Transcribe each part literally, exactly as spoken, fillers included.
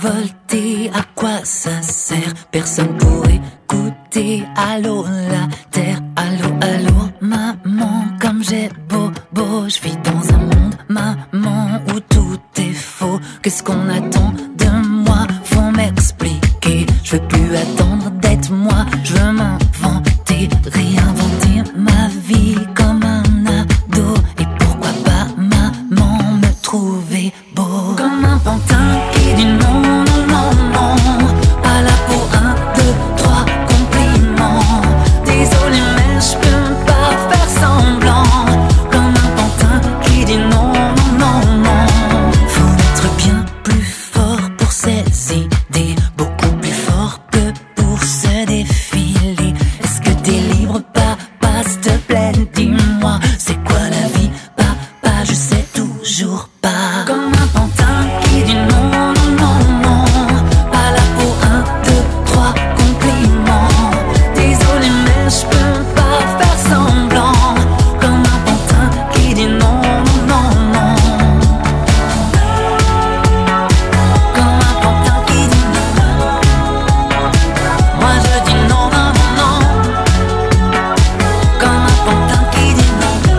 révolté, à quoi ça sert? Personne pour écouter. Allô la terre, allô, allô, maman, comme j'ai beau, beau, je vis dans un monde, maman, où tout est faux. Qu'est-ce qu'on attend de moi? Faut m'expliquer. Je veux plus attendre d'être moi, je veux m'inventer, réinventer ma vie comme un ado. Et pourquoi pas maman me trouver beau comme un pantin qui dit non, non, non, non. Pas là pour un, deux, trois compliments. Désolé mais je peux pas faire semblant. Comme un pantin qui dit non, non, non, non. Faut être bien plus fort pour ces idées, beaucoup plus fort que pour se défiler. Est-ce que t'es libre, papa, s'il te plaît, dis-moi, c'est quoi la vie, papa, je sais toujours pas. Comme un pantin qui dit non, non, non, non. Pas là pour un, deux, trois compliments. Désolé mais je peux pas faire semblant. Comme un pantin qui dit non, non, non, non. Comme un pantin qui dit non. Moi je dis non, non, non, non. Comme un pantin qui dit non.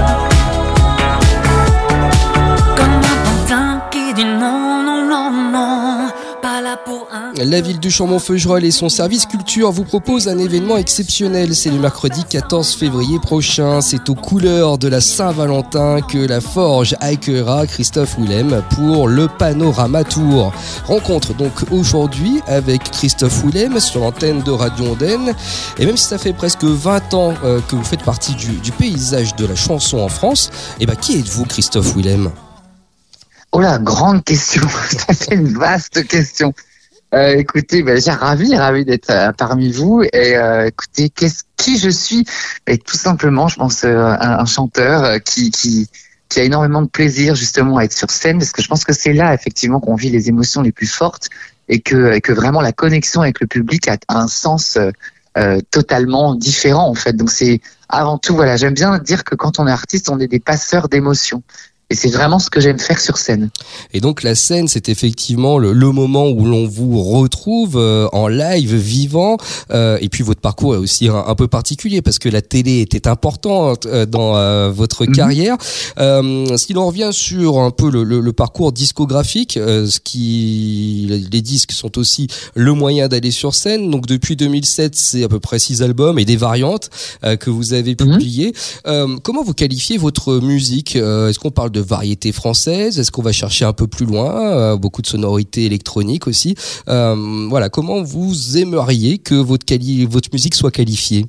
Comme un pantin qui dit non, non, non, non. Pas là pour un. La ville du Chambon-Feugerolles et son service culture vous propose un événement exceptionnel. C'est le mercredi quatorze février prochain. C'est aux couleurs de la Saint-Valentin que la Forge accueillera Christophe Willem pour le Panorama Tour. Rencontre donc aujourd'hui avec Christophe Willem sur l'antenne de Radio Ondaine. Et même si ça fait presque vingt ans euh, que vous faites partie du, du paysage de la chanson en France, eh ben, qui êtes-vous, Christophe Willem ? Oh là, grande question. C'est une vaste question. Euh, écoutez, ben, j'ai ravi, ravi d'être euh, parmi vous. Et euh, écoutez, qu'est-ce qui je suis? Et tout simplement, je pense euh, un, un chanteur euh, qui, qui qui a énormément de plaisir justement à être sur scène, parce que je pense que c'est là effectivement qu'on vit les émotions les plus fortes et que et que vraiment la connexion avec le public a un sens euh, euh, totalement différent en fait. Donc c'est avant tout, voilà, j'aime bien dire que quand on est artiste, on est des passeurs d'émotions. Et c'est vraiment ce que j'aime faire sur scène. Et donc la scène, c'est effectivement le, le moment où l'on vous retrouve euh, en live, vivant. Euh, et puis votre parcours est aussi un, un peu particulier parce que la télé était importante euh, dans euh, votre mmh. carrière. Euh, si l'on revient sur un peu le, le, le parcours discographique, euh, ce qui, les disques sont aussi le moyen d'aller sur scène. Donc depuis deux mille sept, c'est à peu près six albums et des variantes euh, que vous avez publiées. Mmh. Euh, comment vous qualifiez votre musique ? euh, Est-ce qu'on parle de variété française? Est-ce qu'on va chercher un peu plus loin? euh, Beaucoup de sonorités électroniques aussi. Euh, voilà, comment vous aimeriez que votre, quali- votre musique soit qualifiée?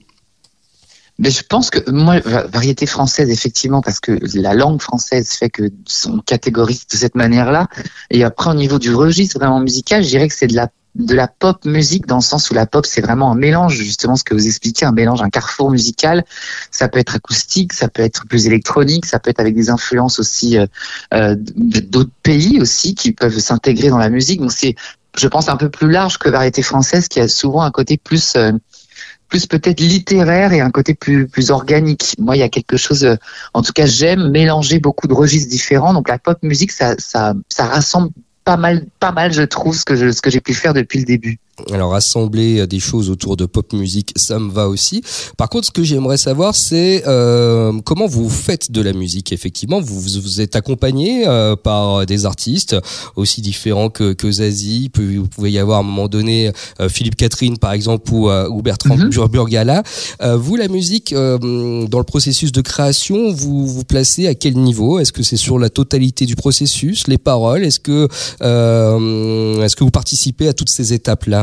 Mais je pense que moi, variété française, effectivement, parce que la langue française fait que on catégorise de cette manière-là. Et après, au niveau du registre vraiment musical, je dirais que c'est de la de la pop musique, dans le sens où la pop c'est vraiment un mélange, justement ce que vous expliquez, un mélange, un carrefour musical. Ça peut être acoustique, ça peut être plus électronique, ça peut être avec des influences aussi euh, euh, d'autres pays aussi qui peuvent s'intégrer dans la musique. Donc c'est, je pense, un peu plus large que variété française, qui a souvent un côté plus euh, plus peut-être littéraire et un côté plus plus organique. Moi, il y a quelque chose, euh, en tout cas, j'aime mélanger beaucoup de registres différents. Donc la pop musique, ça ça ça rassemble pas mal, pas mal, je trouve, ce que je, ce que j'ai pu faire depuis le début. Alors, rassembler des choses autour de pop musique, ça me va aussi. Par contre, ce que j'aimerais savoir, c'est euh, comment vous faites de la musique. Effectivement, vous vous êtes accompagné euh, par des artistes aussi différents que, que Zazie. Vous pouvez y avoir à un moment donné euh, Philippe Catherine, par exemple, ou, euh, ou Bertrand mm-hmm. Burgala. Euh, vous, la musique, euh, dans le processus de création, vous vous placez à quel niveau? Est-ce que c'est sur la totalité du processus, les paroles? Est-ce que euh, est-ce que vous participez à toutes ces étapes-là?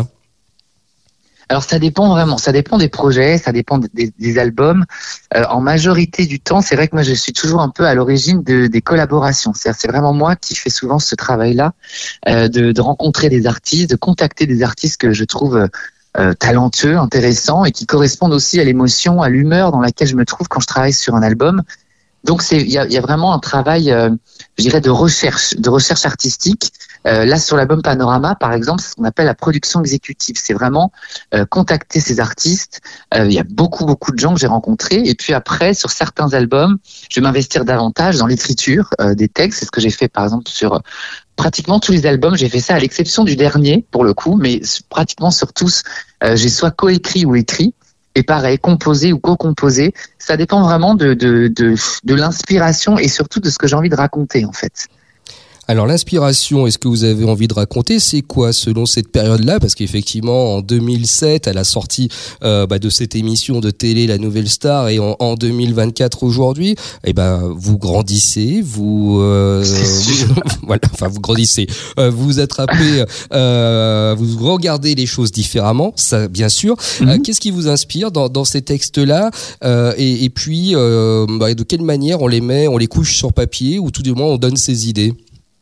Alors ça dépend vraiment, ça dépend des projets, ça dépend des, des albums. Euh, en majorité du temps, c'est vrai que moi je suis toujours un peu à l'origine de, des collaborations. C'est-à-dire, c'est vraiment moi qui fais souvent ce travail-là, euh, de, de rencontrer des artistes, de contacter des artistes que je trouve euh, talentueux, intéressants et qui correspondent aussi à l'émotion, à l'humeur dans laquelle je me trouve quand je travaille sur un album. Donc c'est, il y a, y a vraiment un travail, euh, je dirais, de recherche, de recherche artistique. Euh, là, sur l'album Panorama, par exemple, c'est ce qu'on appelle la production exécutive. C'est vraiment euh, contacter ces artistes. Euh, il y a beaucoup, beaucoup de gens que j'ai rencontrés. Et puis après, sur certains albums, je vais m'investir davantage dans l'écriture euh, des textes. C'est ce que j'ai fait, par exemple, sur pratiquement tous les albums, j'ai fait ça à l'exception du dernier pour le coup, mais pratiquement sur tous, euh, j'ai soit coécrit ou écrit. Et pareil, composé ou co-composé, ça dépend vraiment de, de, de, de l'inspiration et surtout de ce que j'ai envie de raconter en fait. Alors l'inspiration, est-ce que vous avez envie de raconter, c'est quoi selon cette période-là? Parce qu'effectivement en deux mille sept, à la sortie euh, bah, de cette émission de télé La Nouvelle Star, et en, en deux mille vingt-quatre aujourd'hui, eh ben vous grandissez, vous, euh, vous voilà, enfin vous grandissez, euh, vous vous attrapez, euh, vous regardez les choses différemment, ça bien sûr. Mm-hmm. Euh, qu'est-ce qui vous inspire dans, dans ces textes-là, euh, et, et puis euh, bah, de quelle manière on les met, on les couche sur papier, ou tout du moins on donne ses idées?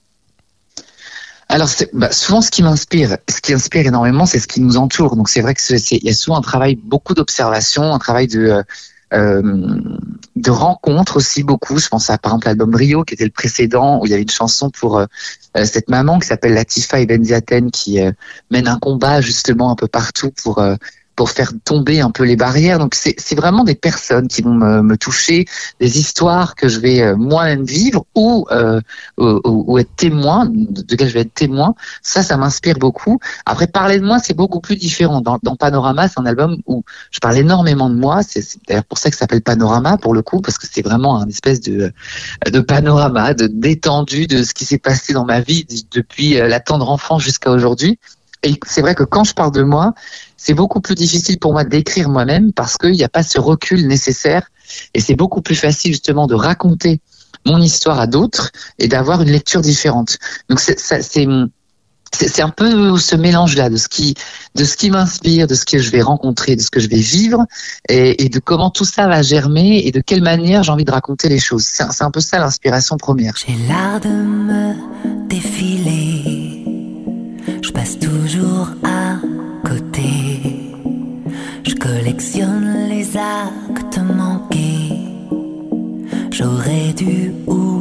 Alors, c'est, bah, souvent, ce qui m'inspire, ce qui inspire énormément, c'est ce qui nous entoure. Donc, c'est vrai que c'est, il y a souvent un travail, beaucoup d'observation, un travail de euh, de rencontres aussi beaucoup. Je pense à par exemple l'album Rio, qui était le précédent, où il y avait une chanson pour euh, cette maman qui s'appelle Latifa Ibn Ziaten, qui euh, mène un combat justement un peu partout pour euh, pour faire tomber un peu les barrières. Donc c'est, c'est vraiment des personnes qui vont me, me toucher, des histoires que je vais euh, moi-même vivre ou, euh, ou, ou être témoin, de, de quel je vais être témoin. Ça, ça m'inspire beaucoup. Après, parler de moi, c'est beaucoup plus différent. Dans, dans Panorama, c'est un album où je parle énormément de moi. C'est, c'est d'ailleurs pour ça que ça s'appelle Panorama, pour le coup, parce que c'est vraiment un espèce de, de panorama, de détendu de ce qui s'est passé dans ma vie depuis la tendre enfance jusqu'à aujourd'hui. Et c'est vrai que quand je parle de moi, c'est beaucoup plus difficile pour moi d'écrire moi-même parce qu'il n'y a pas ce recul nécessaire. Et c'est beaucoup plus facile justement de raconter mon histoire à d'autres et d'avoir une lecture différente. Donc c'est, ça, c'est, c'est, c'est un peu ce mélange-là de ce qui, de ce qui m'inspire, de ce que je vais rencontrer, de ce que je vais vivre et, et de comment tout ça va germer et de quelle manière j'ai envie de raconter les choses. C'est, c'est un peu ça l'inspiration première. J'ai l'art de me défiler. Je passe toujours à côté. Je collectionne les actes manqués. J'aurais dû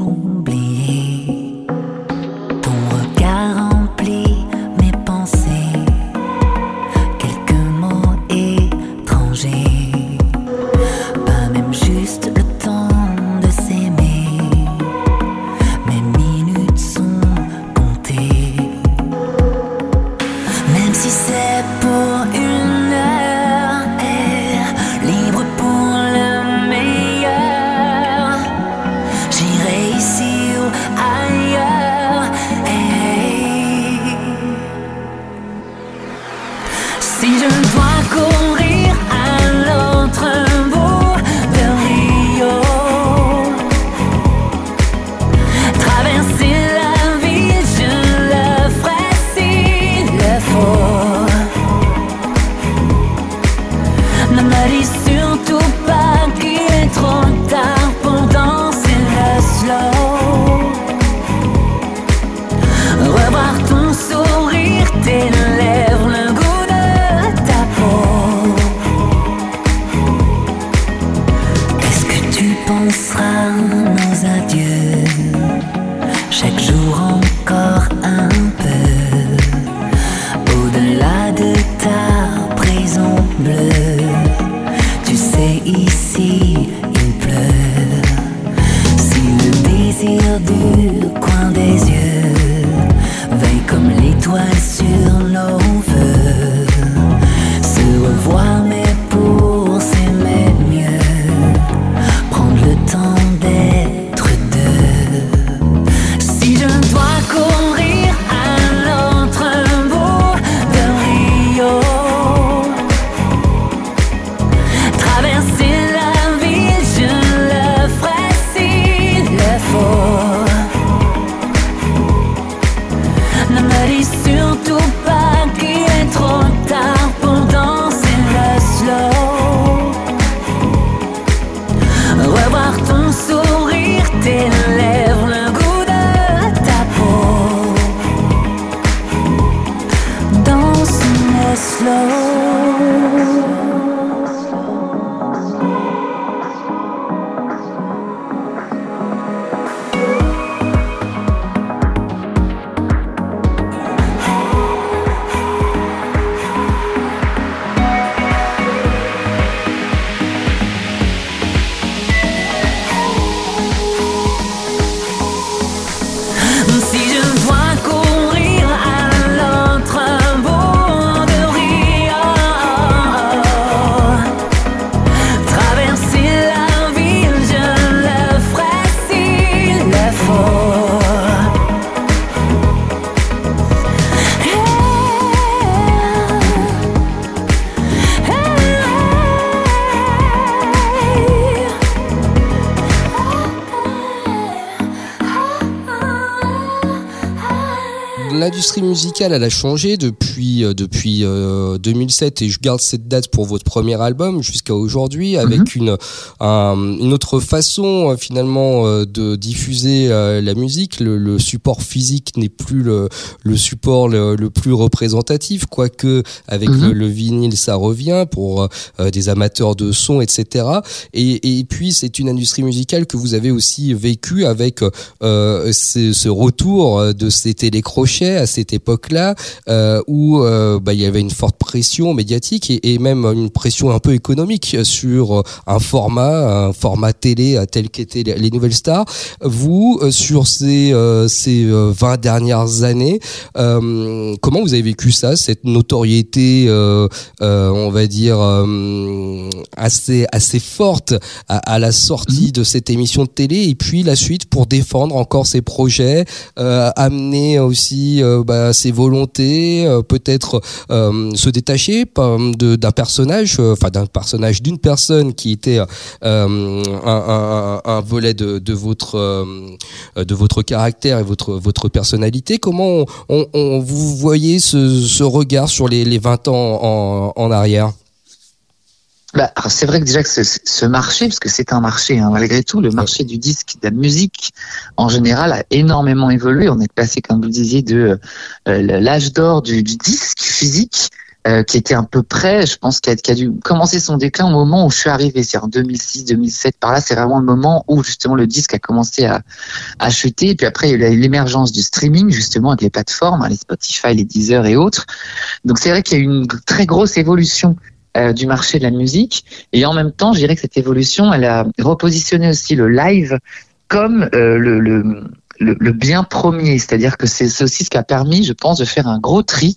oublier. Ton regard remplit mes pensées. Quelques mots étrangers. Pas même juste le temps de s'aimer. Mes minutes sont comptées. Même si c'est pour une heure, et libre pour le meilleur, j'irai ici ou ailleurs. Hey. Si je dois courir à l'autre bout de Rio, traverser la ville, je le ferai s'il le faut. Ne me dis surtout pas qu'il est trop tard pour danser le slow. Revoir ton sourire, tes lèvres, le goût de ta peau. Qu'est-ce que tu penseras nos adieux? Chaque jour encore un peu au-delà de ta prison bleue. Tu sais, ici il pleut. Si le désir du coin des yeux veille comme l'étoile sur nos feux, se revoir mais pour s'aimer mieux, prendre le temps d'être deux. Si je dois courir à l'autre bout de Rio, traverser la ville, je le ferai s'il le faut. l'industrie musicale, elle a changé depuis euh, depuis euh, deux mille sept, et je garde cette date pour votre premier album jusqu'à aujourd'hui, avec mm-hmm. une un, une autre façon euh, finalement euh, de diffuser euh, la musique. Le, le support physique n'est plus le, le support le, le plus représentatif, quoique avec mm-hmm. le, le vinyle ça revient pour euh, des amateurs de son, et cetera. Et, et puis c'est une industrie musicale que vous avez aussi vécu avec euh, ce, ce retour de ces télécrochets à cette époque-là, euh, où euh, bah, il y avait une forte pression médiatique et, et même une pression un peu économique sur un format, un format télé tel qu'étaient les Nouvelles Stars. Vous, sur ces euh, ces vingt dernières années, euh, comment vous avez vécu ça, cette notoriété, euh, euh, on va dire euh, assez assez forte à, à la sortie de cette émission de télé, et puis la suite pour défendre encore ses projets, euh, amener aussi euh, bah, ses volontés, euh, peut-être euh, se détacher de, d'un personnage, enfin euh, d'un personnage, d'une personne qui était euh, un, un, un volet de, de votre euh, de votre caractère et votre votre personnalité. Comment on, on, on vous voyez ce, ce regard sur les, les vingt ans en, en arrière? Bah, c'est vrai que déjà que ce, ce marché, parce que c'est un marché, hein, malgré tout, le marché du disque, de la musique en général a énormément évolué. On est passé, comme vous le disiez, de euh, l'âge d'or du, du disque physique, euh, qui était à peu près, je pense, qui a, qui a dû commencer son déclin au moment où je suis arrivé, c'est en deux mille six, deux mille sept. Par là, c'est vraiment le moment où justement le disque a commencé à, à chuter. Et puis après, il y a eu l'émergence du streaming, justement, avec les plateformes, hein, les Spotify, les Deezer et autres. Donc c'est vrai qu'il y a eu une très grosse évolution Euh, du marché de la musique, et en même temps je dirais que cette évolution elle a repositionné aussi le live comme euh, le, le, le, le bien premier, c'est-à-dire que c'est, c'est aussi ce qui a permis, je pense, de faire un gros tri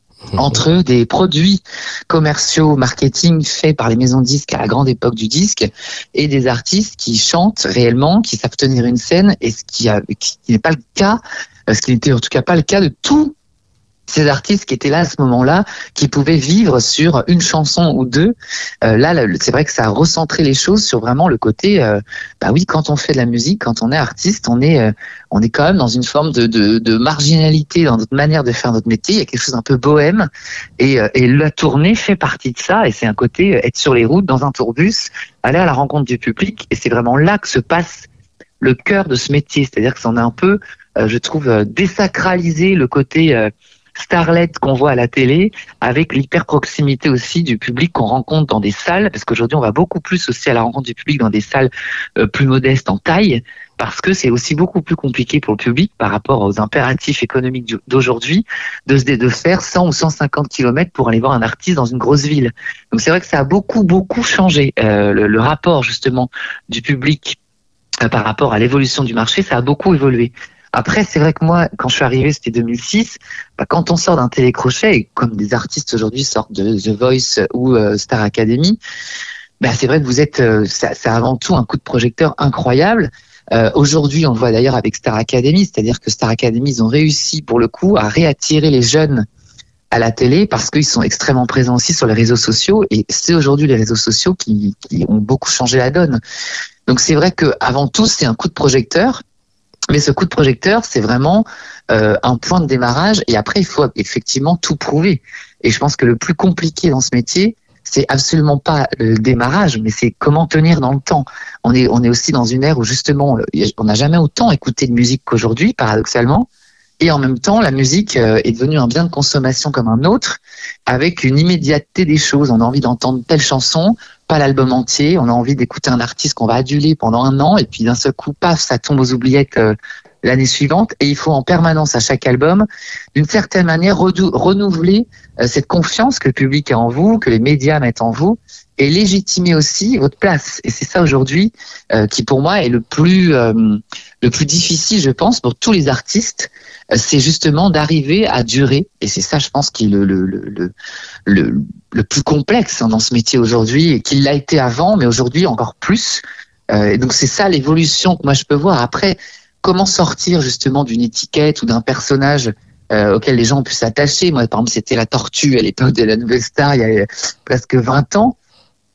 entre des produits commerciaux, marketing faits par les maisons de disques à la grande époque du disque, et des artistes qui chantent réellement, qui savent tenir une scène, et ce qui, a, qui n'est pas le cas, ce qui n'était en tout cas pas le cas de tout ces artistes qui étaient là à ce moment-là, qui pouvaient vivre sur une chanson ou deux. Euh, là, c'est vrai que ça a recentré les choses sur vraiment le côté, euh, bah oui, quand on fait de la musique, quand on est artiste, on est, euh, on est quand même dans une forme de, de, de marginalité dans notre manière de faire notre métier. Il y a quelque chose d'un peu bohème, et, euh, et la tournée fait partie de ça. Et c'est un côté euh, être sur les routes dans un tourbus, aller à la rencontre du public. Et c'est vraiment là que se passe le cœur de ce métier. C'est-à-dire que ça en a un peu, euh, je trouve, euh, désacralisé le côté euh, starlet qu'on voit à la télé, avec l'hyper proximité aussi du public qu'on rencontre dans des salles, parce qu'aujourd'hui on va beaucoup plus aussi à la rencontre du public dans des salles euh, plus modestes en taille, parce que c'est aussi beaucoup plus compliqué pour le public par rapport aux impératifs économiques d'aujourd'hui de se de faire cent ou cent cinquante kilomètres pour aller voir un artiste dans une grosse ville. Donc c'est vrai que ça a beaucoup beaucoup changé euh, le, le rapport justement du public euh, par rapport à l'évolution du marché, ça a beaucoup évolué. Après, c'est vrai que moi, quand je suis arrivé, c'était deux mille six, bah, quand on sort d'un télécrochet, et comme des artistes aujourd'hui sortent de The Voice ou euh, Star Academy, bah, c'est vrai que vous êtes, euh, ça, c'est avant tout un coup de projecteur incroyable. Euh, aujourd'hui, on le voit d'ailleurs avec Star Academy, c'est-à-dire que Star Academy, ils ont réussi pour le coup à réattirer les jeunes à la télé parce qu'ils sont extrêmement présents aussi sur les réseaux sociaux, et c'est aujourd'hui les réseaux sociaux qui, qui ont beaucoup changé la donne. Donc c'est vrai que avant tout, c'est un coup de projecteur. Mais ce coup de projecteur, c'est vraiment euh, un point de démarrage, et après, il faut effectivement tout prouver. Et je pense que le plus compliqué dans ce métier, c'est absolument pas le démarrage, mais c'est comment tenir dans le temps. On est, on est aussi dans une ère où justement, on n'a jamais autant écouté de musique qu'aujourd'hui, paradoxalement. Et en même temps, la musique est devenue un bien de consommation comme un autre, avec une immédiateté des choses. On a envie d'entendre telle chanson, pas l'album entier. On a envie d'écouter un artiste qu'on va aduler pendant un an, et puis d'un seul coup, paf, ça tombe aux oubliettes euh, l'année suivante. Et il faut en permanence à chaque album, d'une certaine manière, redou- renouveler euh, cette confiance que le public a en vous, que les médias mettent en vous, et légitimer aussi votre place. Et c'est ça aujourd'hui euh, qui, pour moi, est le plus euh, le plus difficile, je pense, pour tous les artistes. Euh, c'est justement d'arriver à durer. Et c'est ça, je pense, qui est le le le le, le plus complexe hein, dans ce métier aujourd'hui, et qu'il l'a été avant, mais aujourd'hui encore plus. Euh, et donc c'est ça l'évolution que moi je peux voir. Après, comment sortir justement d'une étiquette ou d'un personnage euh, auquel les gens ont pu s'attacher. Moi, par exemple, c'était la Tortue à l'époque de la Nouvelle Star, il y a presque vingt ans.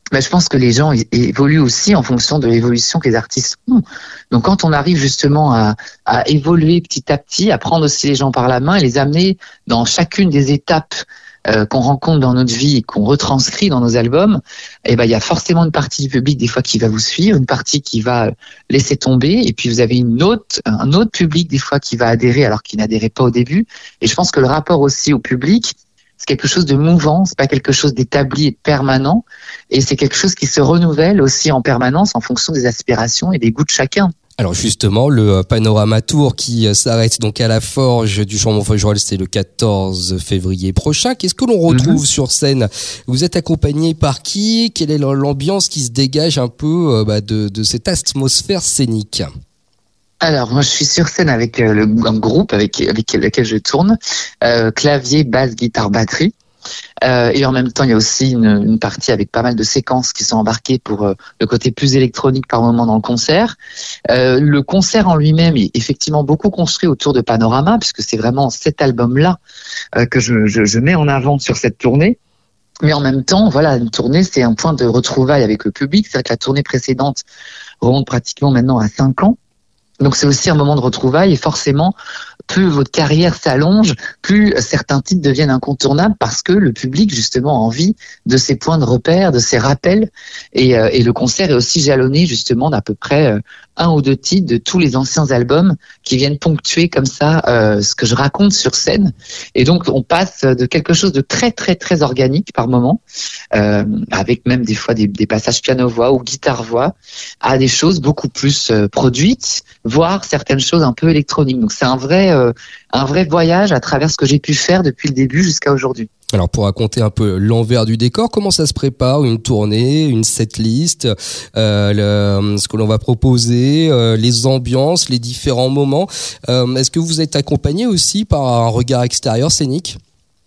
Ben, je pense que les gens é- évoluent aussi en fonction de l'évolution que les artistes ont. Donc quand on arrive justement à, à évoluer petit à petit, à prendre aussi les gens par la main et les amener dans chacune des étapes euh, qu'on rencontre dans notre vie et qu'on retranscrit dans nos albums, eh ben il y a forcément une partie du public des fois qui va vous suivre, une partie qui va laisser tomber, et puis vous avez une autre, un autre public des fois qui va adhérer alors qu'il n'adhérait pas au début. Et je pense que le rapport aussi au public, c'est quelque chose de mouvant, c'est pas quelque chose d'établi et de permanent, et c'est quelque chose qui se renouvelle aussi en permanence en fonction des aspirations et des goûts de chacun. Alors justement, le Panorama Tour qui s'arrête donc à la Forge du Chambon-Feugerolles, c'est le quatorze février prochain. Qu'est-ce que l'on retrouve mmh. sur scène? Vous êtes accompagné par qui? Quelle est l'ambiance qui se dégage un peu bah, de, de cette atmosphère scénique? Alors, moi, je suis sur scène avec euh, le, un groupe avec, avec lequel je tourne, euh, clavier, basse, guitare, batterie. Euh, et en même temps, il y a aussi une, une partie avec pas mal de séquences qui sont embarquées pour euh, le côté plus électronique par moment dans le concert. Euh, le concert en lui-même est effectivement beaucoup construit autour de Panorama, puisque c'est vraiment cet album-là euh, que je, je, je mets en avant sur cette tournée. Mais en même temps, voilà, une tournée, c'est un point de retrouvailles avec le public. C'est vrai que la tournée précédente remonte pratiquement maintenant à cinq ans. Donc c'est aussi un moment de retrouvailles, et forcément, plus votre carrière s'allonge, plus certains titres deviennent incontournables parce que le public justement a envie de ces points de repère, de ces rappels, et, euh, et le concert est aussi jalonné justement d'à peu près euh, un ou deux titres de tous les anciens albums qui viennent ponctuer comme ça euh, ce que je raconte sur scène. Et donc on passe de quelque chose de très très très organique par moment, euh, avec même des fois des, des passages piano-voix ou guitare-voix, à des choses beaucoup plus euh, produites, voire certaines choses un peu électroniques. Donc c'est un vrai euh, un vrai voyage à travers ce que j'ai pu faire depuis le début jusqu'à aujourd'hui. Alors pour raconter un peu l'envers du décor, comment ça se prépare une tournée, une setlist, euh, le, ce que l'on va proposer, euh, les ambiances, les différents moments. Euh, est-ce que vous êtes accompagné aussi par un regard extérieur scénique?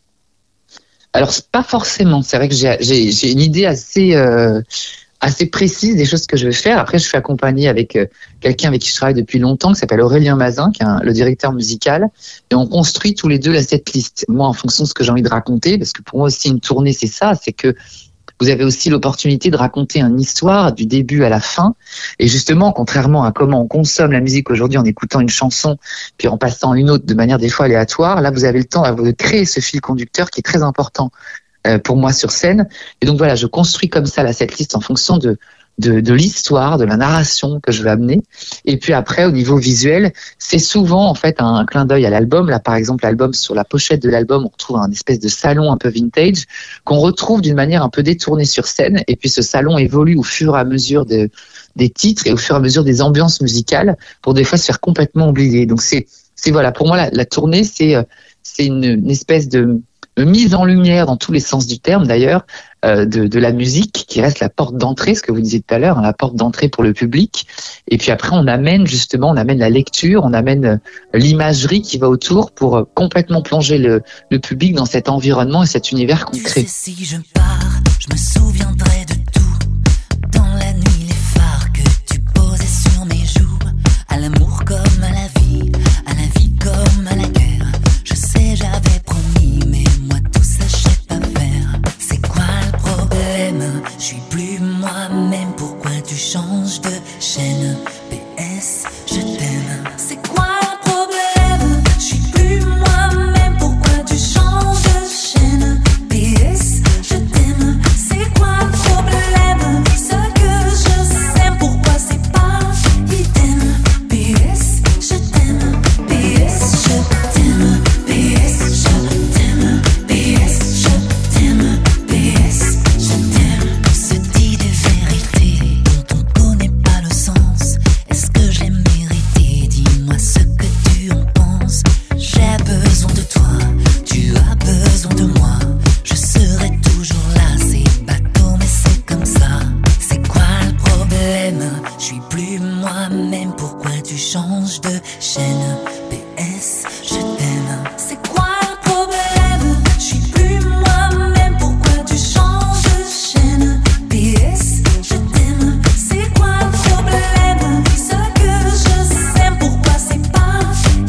Alors pas forcément. C'est vrai que j'ai, j'ai, j'ai une idée assez euh, assez précise des choses que je vais faire. Après, je suis accompagné avec euh, quelqu'un avec qui je travaille depuis longtemps, qui s'appelle Aurélien Mazin, qui est un, le directeur musical, et on construit tous les deux la setlist. Moi, en fonction de ce que j'ai envie de raconter, parce que pour moi aussi une tournée, c'est ça, c'est que vous avez aussi l'opportunité de raconter une histoire du début à la fin. Et justement, contrairement à comment on consomme la musique aujourd'hui en écoutant une chanson, puis en passant une autre de manière des fois aléatoire, là, vous avez le temps de créer ce fil conducteur qui est très important pour moi sur scène. Et donc voilà, je construis comme ça la setlist en fonction de, de, de l'histoire, de la narration que je veux amener. Et puis après, au niveau visuel, c'est souvent en fait un clin d'œil à l'album. Là, par exemple, l'album, sur la pochette de l'album, on retrouve un espèce de salon un peu vintage qu'on retrouve d'une manière un peu détournée sur scène. Et puis ce salon évolue au fur et à mesure de, des titres et au fur et à mesure des ambiances musicales pour des fois se faire complètement oublier. Donc c'est, c'est voilà, pour moi la, la tournée, c'est, c'est une, une espèce de mise en lumière dans tous les sens du terme d'ailleurs euh, de, de la musique qui reste la porte d'entrée, ce que vous disiez tout à l'heure, hein, la porte d'entrée pour le public. Et puis après on amène justement, on amène la lecture, on amène euh, l'imagerie qui va autour pour euh, complètement plonger le, le public dans cet environnement et cet univers qu'on crée. Tu sais, si je pars, je me souviendrai de tout. Dans la nuit, les phares que tu posais sur mes joues, à l'amour comme à la vie, à la vie comme à la guerre. Je sais, j'avais promis, mais moi tout ça je sais pas faire. C'est quoi le problème? Je suis plus moi-même, pourquoi tu changes de chaîne? P S, je t'aime. C'est quoi le problème? Je suis plus moi-même, pourquoi tu changes de chaîne? P S, je t'aime. C'est quoi le problème? Ce que je sais, pourquoi c'est pas idem? P S, je t'aime. P S, je t'aime. P S, je t'aime. P S, je t'aime. P S, je t'aime. On se dit des vérités dont on connaît pas le sens. Est-ce que je l'ai mérité? Dis-moi ce que tu en penses. J'ai besoin de toi, tu as besoin de moi. Je serai toujours là, c'est bateau mais c'est comme ça. C'est quoi le problème? Je suis plus moi-même, pourquoi tu changes de chaîne? P S, je t'aime. C'est quoi le problème? Je suis plus moi-même, pourquoi tu changes de chaîne? P S, je t'aime. C'est quoi le problème? Ce que je sais, pourquoi c'est pas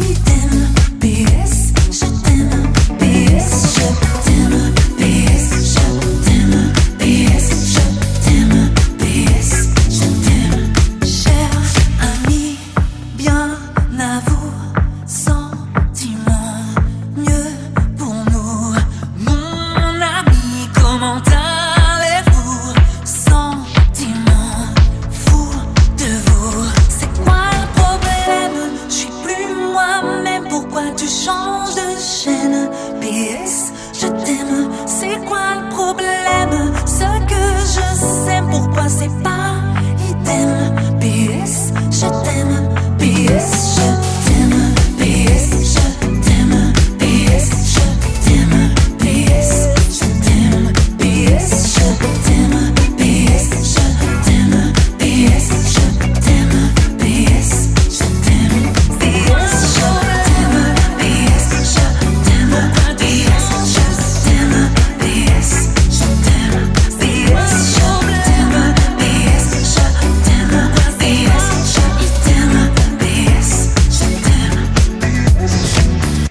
idem? P S, je t'aime. P S, je t'aime. P S, je t'aime. P S, je t'aime.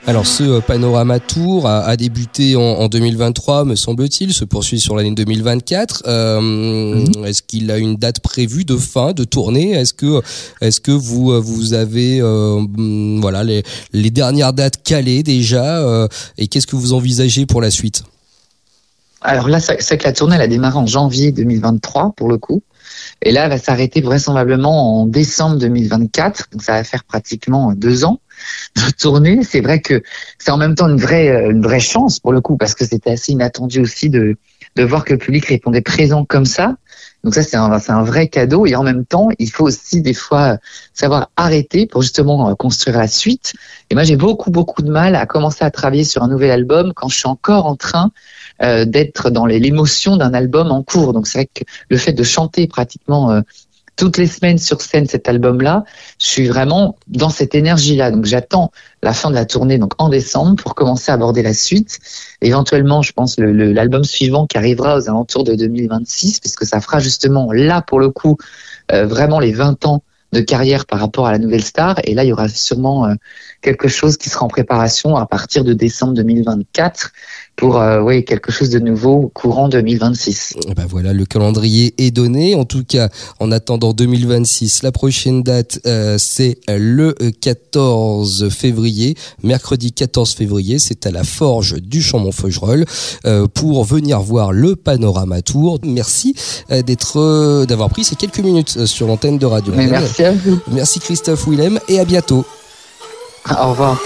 Alors ce Panorama Tour a, a débuté en, en deux mille vingt-trois, me semble-t-il, se poursuit sur l'année deux mille vingt-quatre. Euh, mmh. Est-ce qu'il a une date prévue de fin, de tournée? Est-ce que, est-ce que vous vous avez euh, voilà les, les dernières dates calées déjà euh, et qu'est-ce que vous envisagez pour la suite? Alors là, c'est que la tournée elle a démarré en janvier deux mille vingt-trois pour le coup. Et là, elle va s'arrêter vraisemblablement en décembre deux mille vingt-quatre. Donc ça va faire pratiquement deux ans de tournée. C'est vrai que c'est en même temps une vraie, une vraie chance pour le coup, parce que c'était assez inattendu aussi de, de voir que le public répondait présent comme ça. Donc ça, c'est un, c'est un vrai cadeau. Et en même temps, il faut aussi des fois savoir arrêter pour justement construire la suite. Et moi, j'ai beaucoup, beaucoup de mal à commencer à travailler sur un nouvel album quand je suis encore en train euh, d'être dans les, l'émotion d'un album en cours. Donc c'est vrai que le fait de chanter pratiquement euh, toutes les semaines sur scène cet album-là, je suis vraiment dans cette énergie-là. Donc j'attends la fin de la tournée, donc en décembre, pour commencer à aborder la suite. Éventuellement, je pense le, le, l'album suivant qui arrivera aux alentours de deux mille vingt-six, puisque ça fera justement là pour le coup euh, vraiment les vingt ans de carrière par rapport à la nouvelle star. Et là, il y aura sûrement euh, quelque chose qui sera en préparation à partir de décembre deux mille vingt-quatre pour euh, oui, quelque chose de nouveau courant deux mille vingt-six. Et ben voilà, le calendrier est donné. En tout cas, en attendant deux mille vingt-six, la prochaine date, euh, c'est le quatorze février. Mercredi quatorze février, c'est à la Forge du Chambon-Feugerolles euh, pour venir voir le Panorama Tour. Merci euh, d'être, euh, d'avoir pris ces quelques minutes sur l'antenne de Radio. Mais merci à vous. Merci Christophe Willem et à bientôt. Au revoir.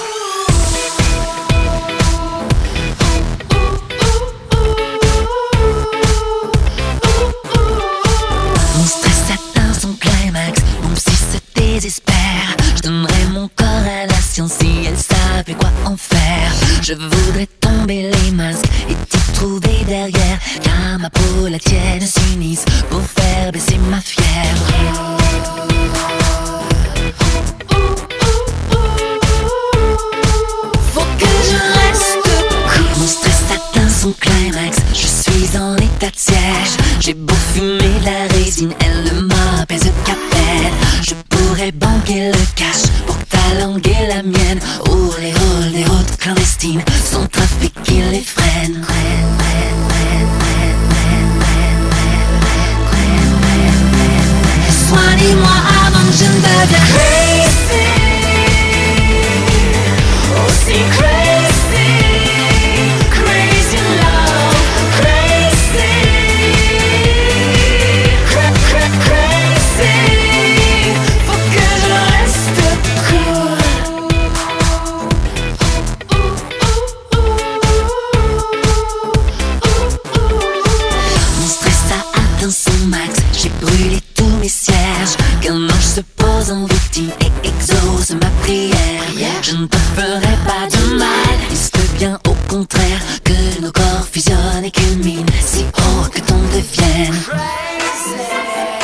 Mon stress atteint son climax, mon psy se désespère. Je donnerais mon corps à la science si elle savait quoi en faire. Je voudrais tomber les masques et t'y trouver derrière, car ma peau, la tienne s'unissent pour faire baisser ma fièvre. Mon stress atteint son climax, je suis en état de siège. J'ai beau fumer la résine, elle ne m'apaise qu'à peine. Je pourrais banquer le cash pour ta langue et la mienne, ou les rôles des routes clandestines, son trafic qui les freine. Soignez-moi avant que je ne devienne crazy, aussi crazy. Qu'un ange se pose en victime et exauce ma prière. Je ne te ferai pas de mal, est-ce bien au contraire que nos corps fusionnent et culminent si haut que t'en deviennes crazy.